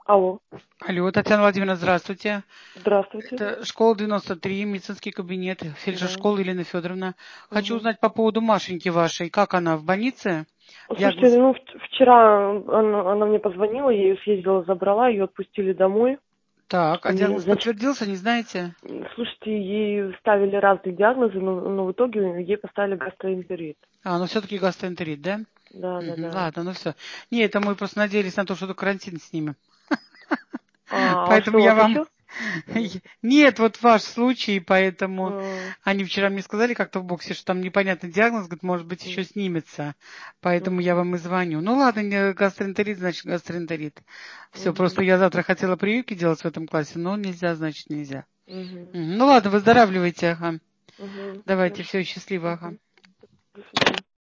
Алло, Алло, Татьяна Владимировна, здравствуйте. здравствуйте. Это школа 93, медицинский кабинет, фельдшер Да. школы Елена Федоровна. Хочу Мгм. узнать по поводу Машеньки вашей. Как она, в больнице? Слушайте, Диагноз? ну вчера она мне позвонила, я ее съездила, забрала, ее отпустили домой. Так, а диагноз Значит, подтвердился, не знаете? слушайте, ей ставили разные диагнозы, но в итоге ей поставили гастроэнтерит. Ну все-таки гастроэнтерит, да? Да, да, да. Ладно, ну все. Не, это мы просто надеялись на то, что карантин снимем. А Поэтому что у я вас вам... еще? М, Нет, вот ваш случай, поэтому м, они вчера мне сказали как-то в боксе, что там непонятный диагноз, говорит, может быть, еще м, снимется. Поэтому я мгм, вам и звоню. Ну ладно, не гастроэнтерит, значит гастроэнтерит. Все, мгм, просто я завтра хотела прививки делать в этом классе, но нельзя, значит нельзя. мгм, Ну ладно, выздоравливайте, ага. мгм. Давайте, Хорошо. все, счастливо, ага. Мгм. До свидания.